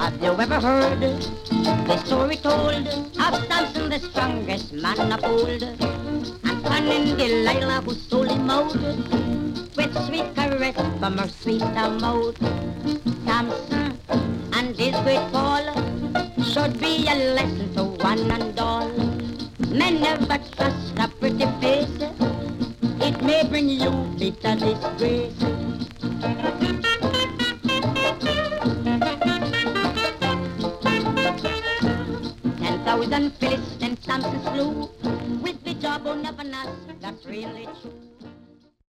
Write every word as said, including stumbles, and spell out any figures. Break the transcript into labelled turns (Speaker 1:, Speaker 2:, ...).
Speaker 1: Have you ever heard the story told of Samson, the strongest man of old, and cunning Delilah who stole him out with sweet caress from her sweet mouth? Samson and his great fall should be a lesson to one and all. Men never trust a pretty face, it may bring you bitter disgrace. Ten thousand Philistines Samson slew with the jawbone of an ass, that's really true.